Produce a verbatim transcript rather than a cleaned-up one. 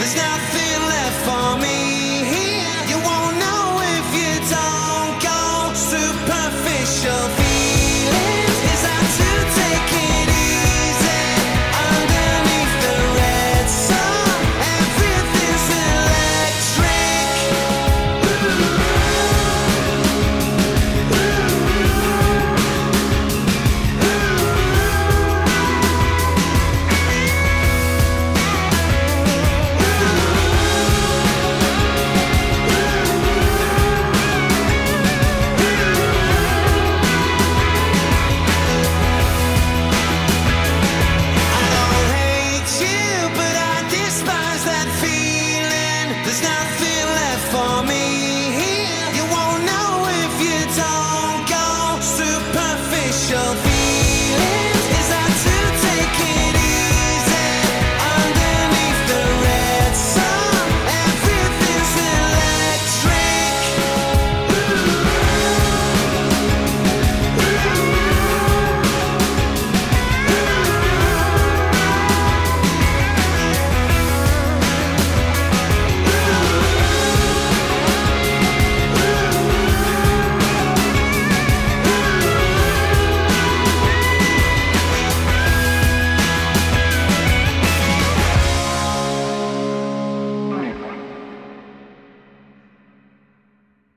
There's nothing left for me here. You won't know if you don't go. Superficial feelings. Is that to take it easy underneath the red sun? Everything's electric. I don't hate you, but I despise that feeling. There's nothing